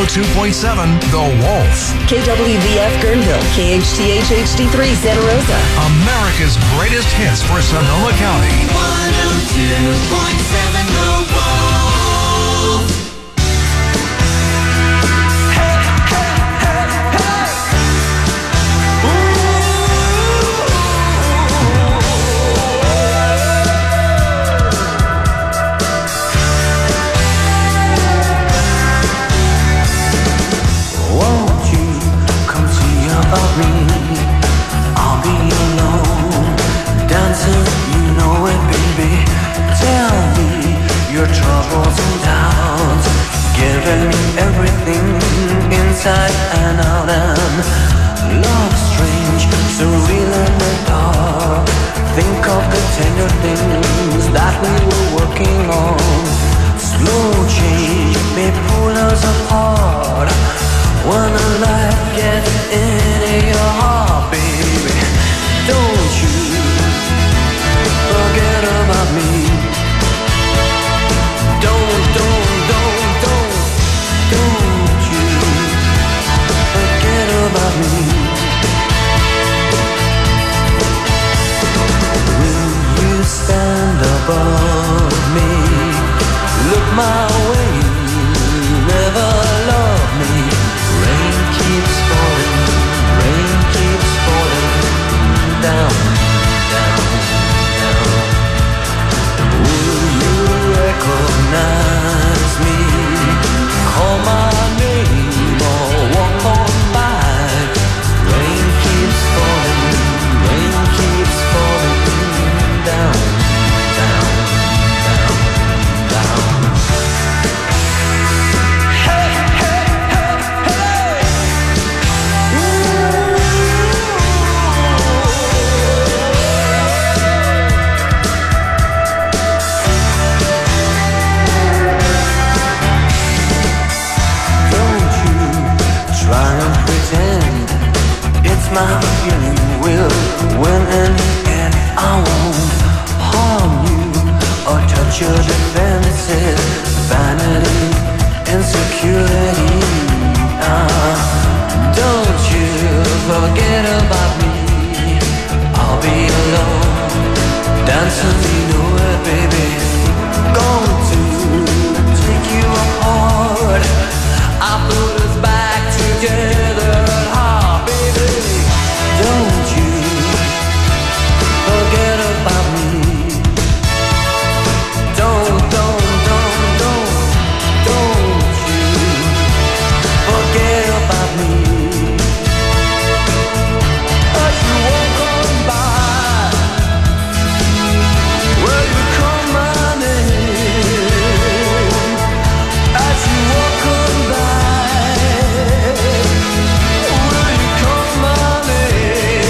102.7 The Wolf. KWVF Guerneville, KHTH HD3 Santa Rosa. America's greatest hits for Sonoma County. 102.7 The Wolf. I'll be alone, dancing, you know it, baby. Tell me your troubles and doubts, giving me everything inside and out. And love strange, surreal in the dark. Think of the tender things that we were working on. Slow change may pull us apart. When a light gets into your heart, baby, don't you forget about me. Don't you forget about me. Will you stand above me? Look my way, never love me. Rain keeps falling down, down, down. Will you recognize me? Call my name or walk on by. Rain keeps falling down, down, down, down. My feeling will win in the end. I won't harm you or touch your defenses. Vanity, insecurity. Don't you forget about me. I'll be alone, dancing, you know it, baby. Going to take you apart. I put us back together. Don't you forget about me. Don't you forget about me. As you walk on by, will you call my name? As you walk on by, will you call my name?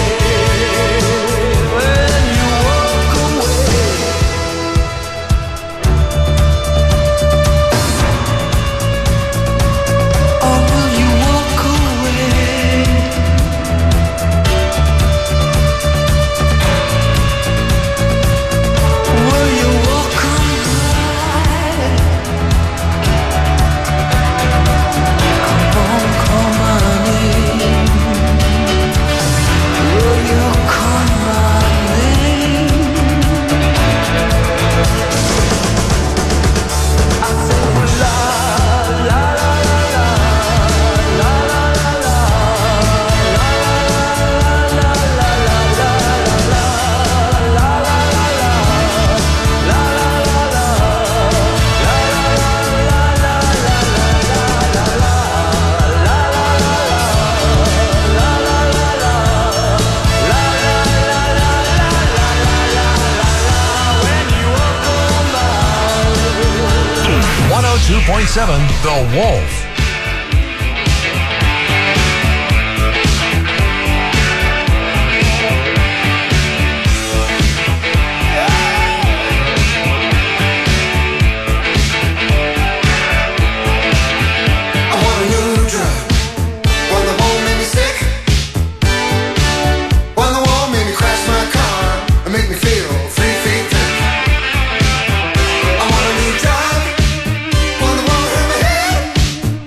The Wolf. I want a new drive, one the wall in my head.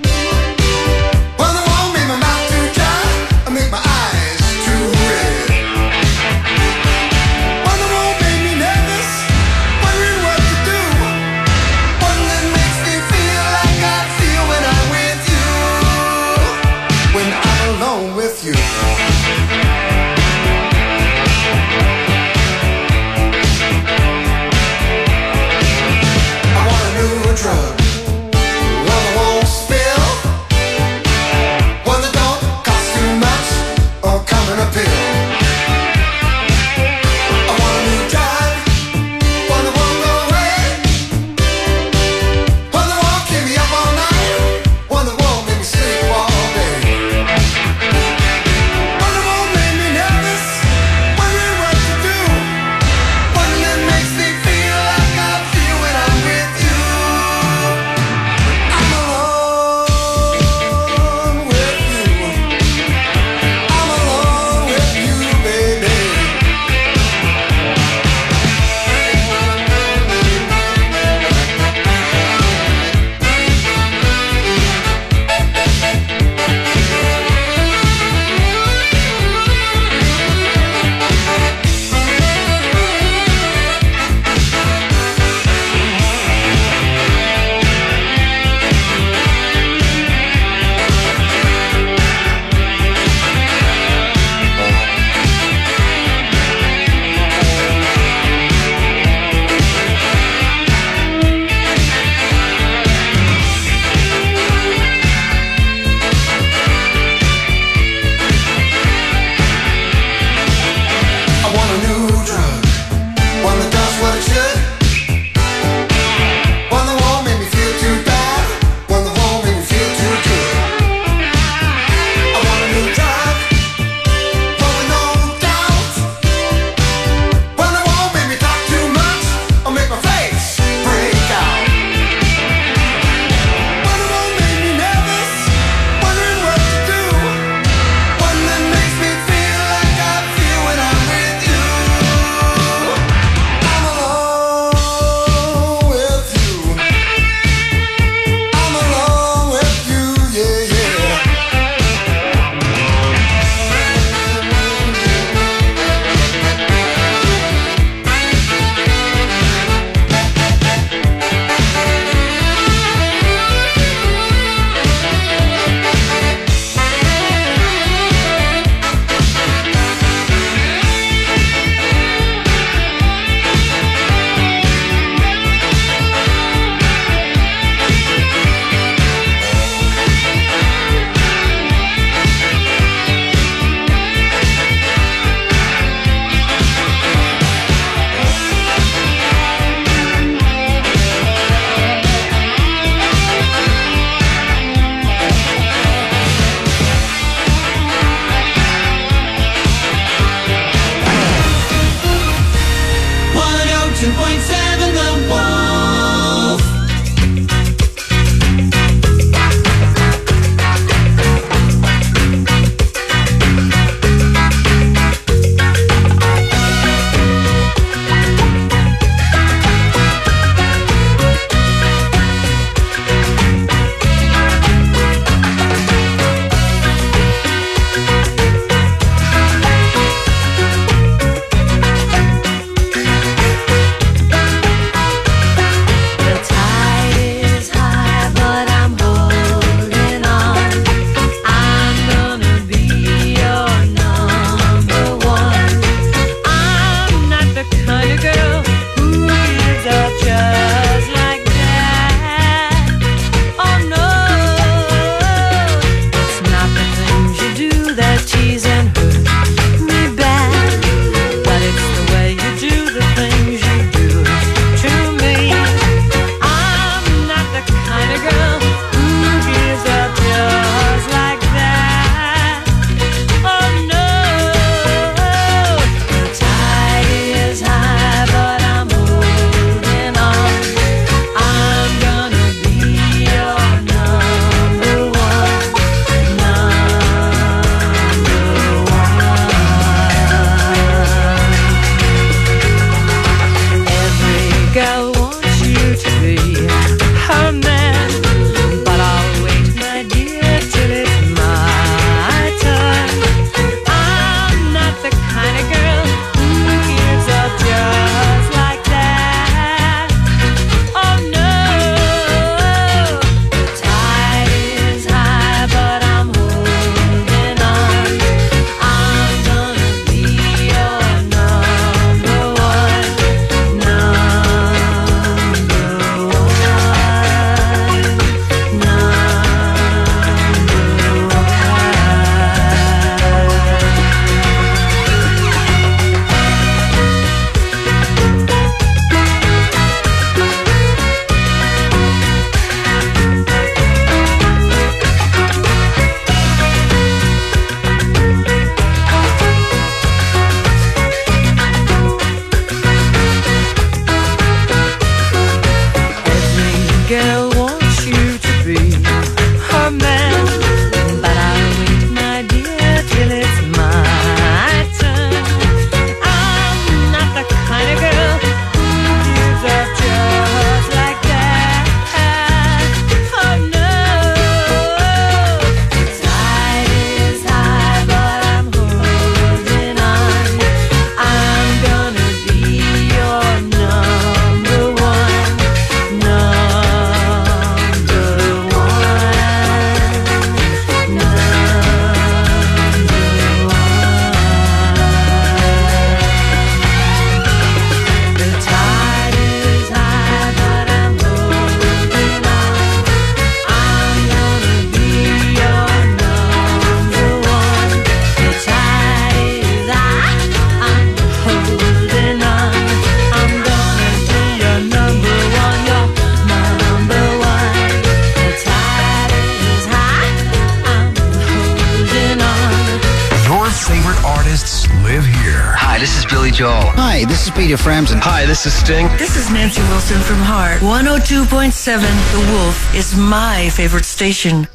Joel. Hi, this is Peter Frampton. Hi, this is Sting. This is Nancy Wilson from Heart. 102.7 The Wolf is my favorite station.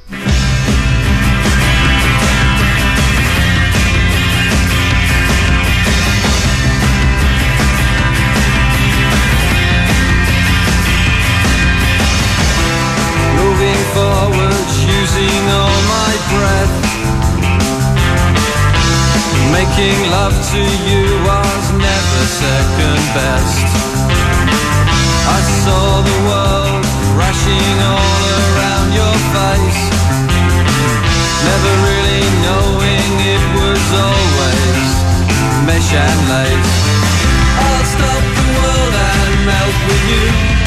Moving forward, using all my breath. Making love to you was never second best. I saw the world crashing all around your face, never really knowing it was always mesh and lace. I'll stop the world and melt with you.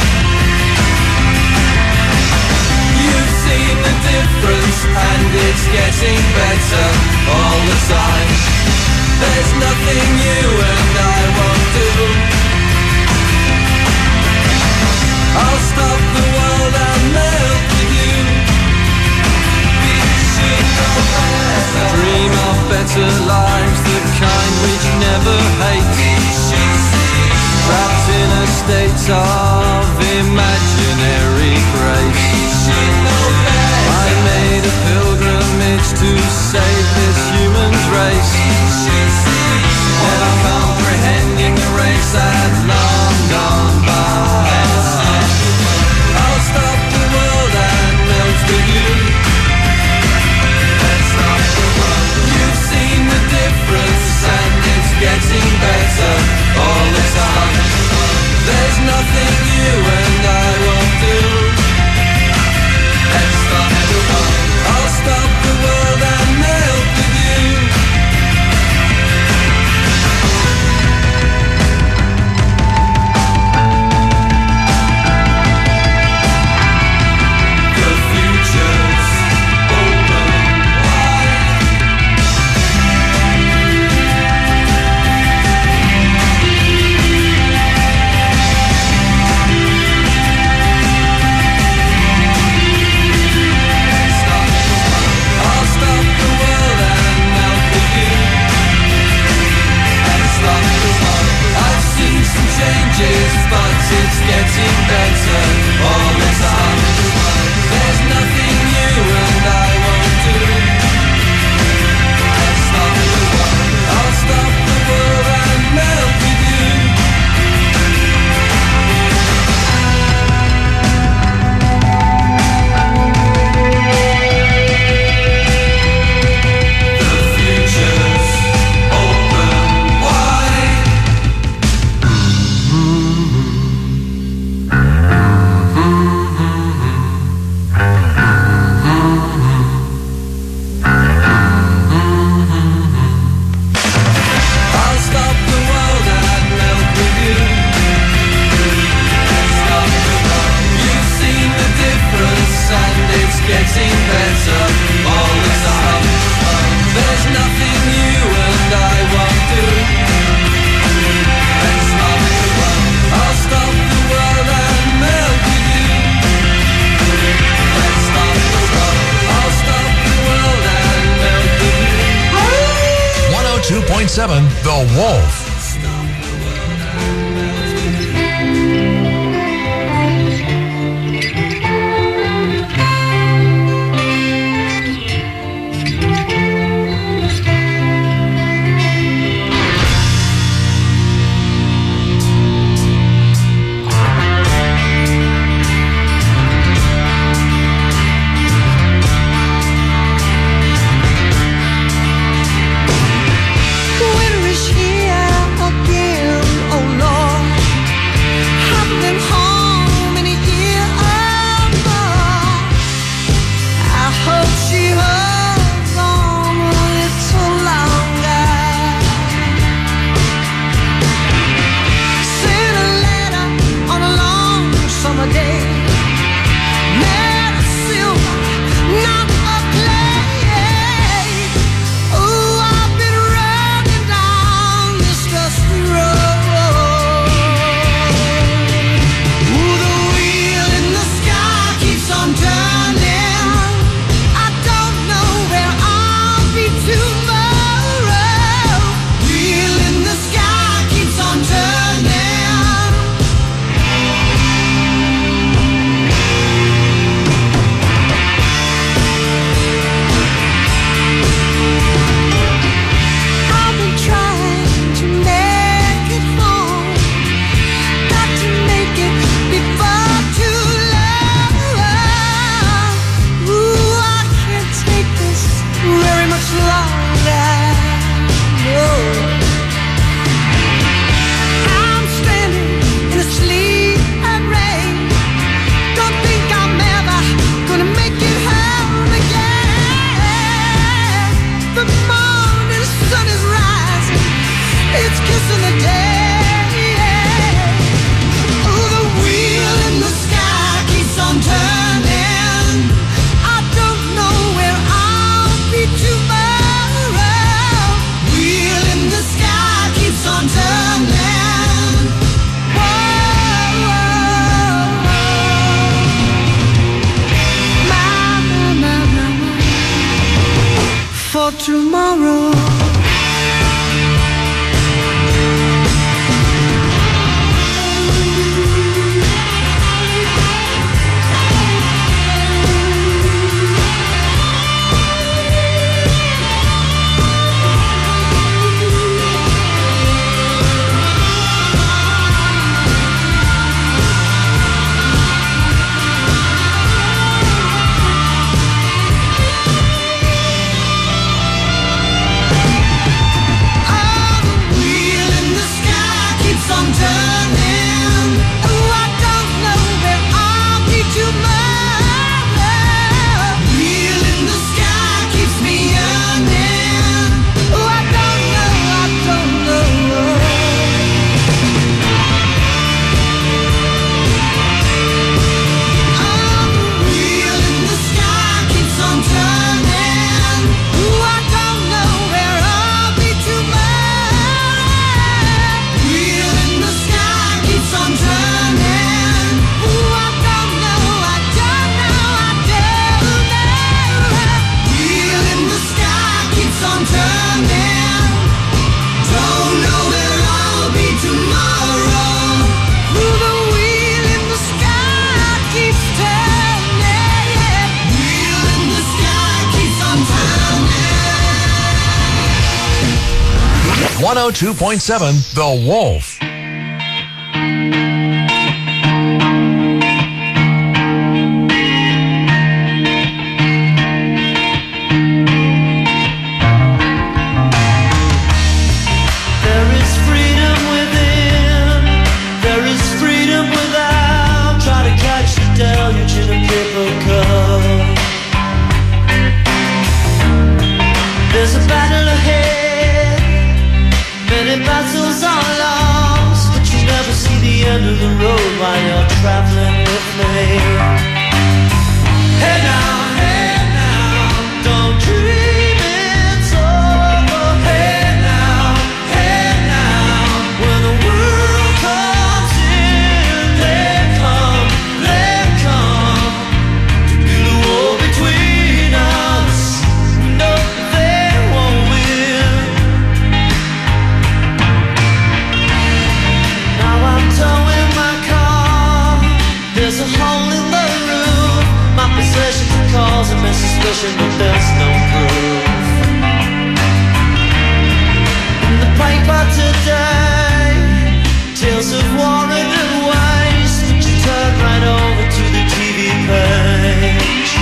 You've seen the difference and it's getting better all the time. There's nothing you and I won't do. I'll stop the world and melt with you. We should know better. Dream of better lives, the kind which never hate. Trapped in a state of imaginary grace. I made a pilgrimage to save this human race, never comprehending the race that's long gone by. I'll stop the world and melt with you. Let's stop the world. You've seen the difference and it's getting better all the time. There's nothing you and I won't do. Let's stop the world. I'll stop the world and melt with you. The future's open wide. I'll stop the world and melt with you. I'll stop the world. I've seen some changes, but it's getting better all the time. There's nothing you and I won't do. I'll stop the world. I'll stop the world and melt with you. The future's open wide. I'll stop the world and melt with you. Stop the world. You've seen the difference and it's getting better all the time. There's nothing you and I won't do. Let's stop the world. I'll stop the world and melt with you. Let's stop the world. I'll stop the world and melt with you. 102.7 The Wolf. Winter is here. 102.7 The Wolf. There's a battle ahead, many battles are lost, but you never see the end of the road while you're traveling with me. Hey now, don't dream it's over. Hey now, when the world comes in, let come to build a wall between us. No, there's a hole in the roof. My possessions are causing me suspicion, but there's no proof. In the paper today, tales of war and waste, but you turn right over to the TV page.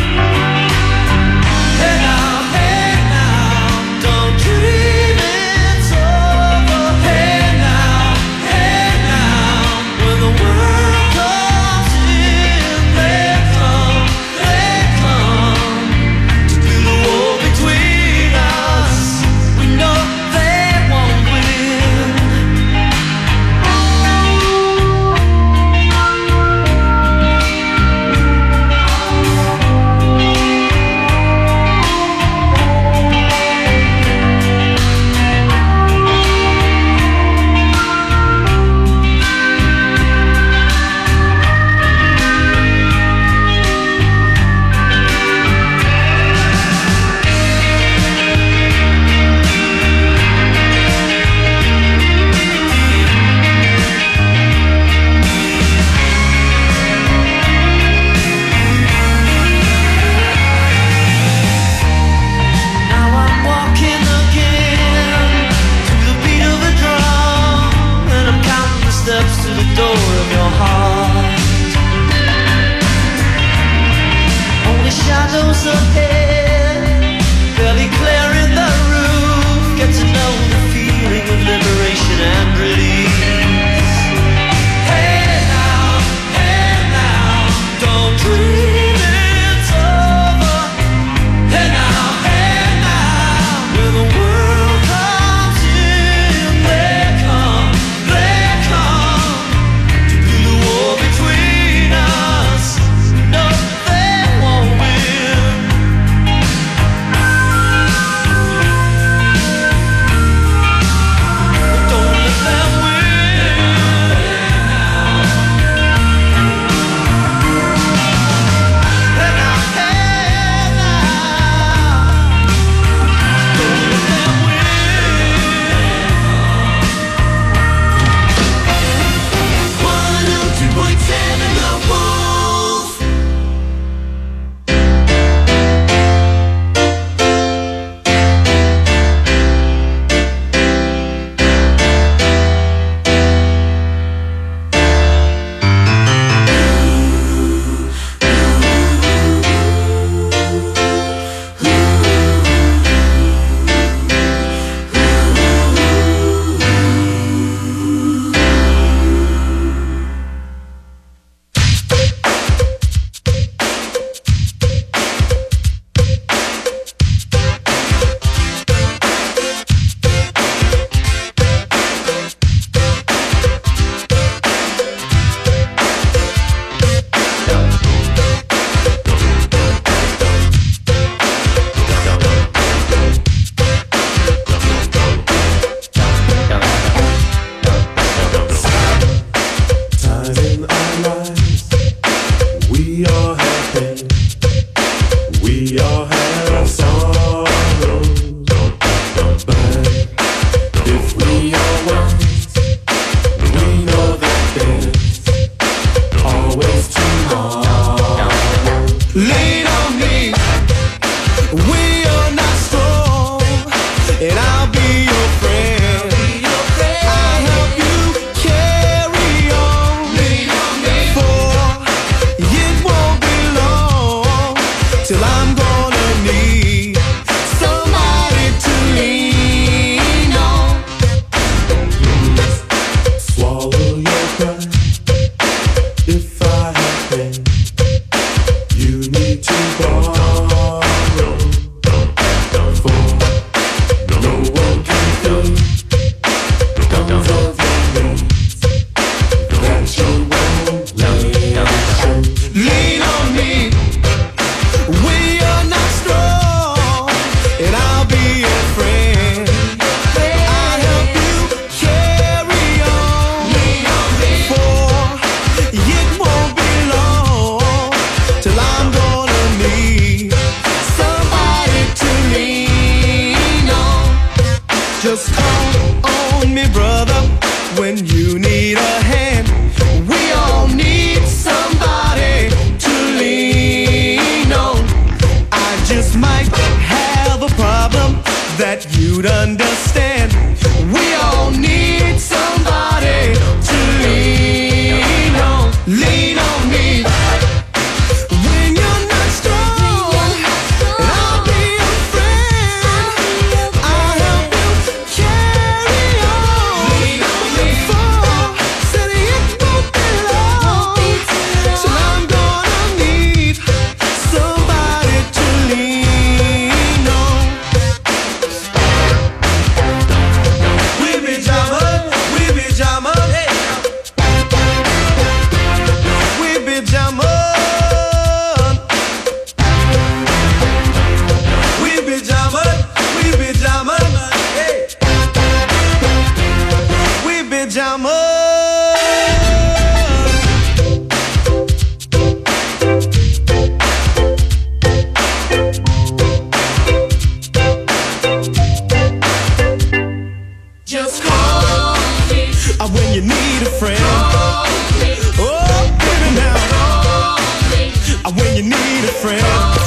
Hey now, don't dream it's over. Hey now, when the world comes in, they come to build a wall between us. We know they won't win. Shadows ahead, barely clearing the roof. Get to know the feeling of liberation and release. Hey now, don't dream it's over. Hey now, when the world comes in, they come to build a wall between us. No, they won't win. and I'll be your friend. be friends.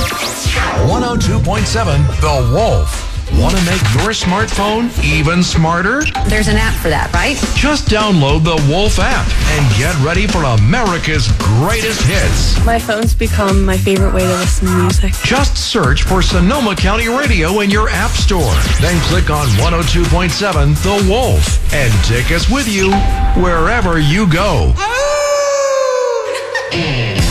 102.7 The Wolf. Want to make your smartphone even smarter? There's an app for that, right? Just download the Wolf app and get ready for America's greatest hits. My phone's become my favorite way to listen to music. Just search for Sonoma County Radio in your app store. Then click on 102.7 The Wolf and take us with you wherever you go.